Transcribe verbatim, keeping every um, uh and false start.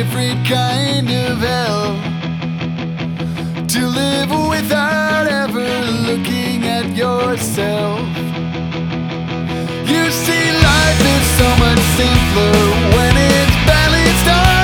different kind of hell to live without ever looking at yourself. You see, life is so much simpler when it's balanced on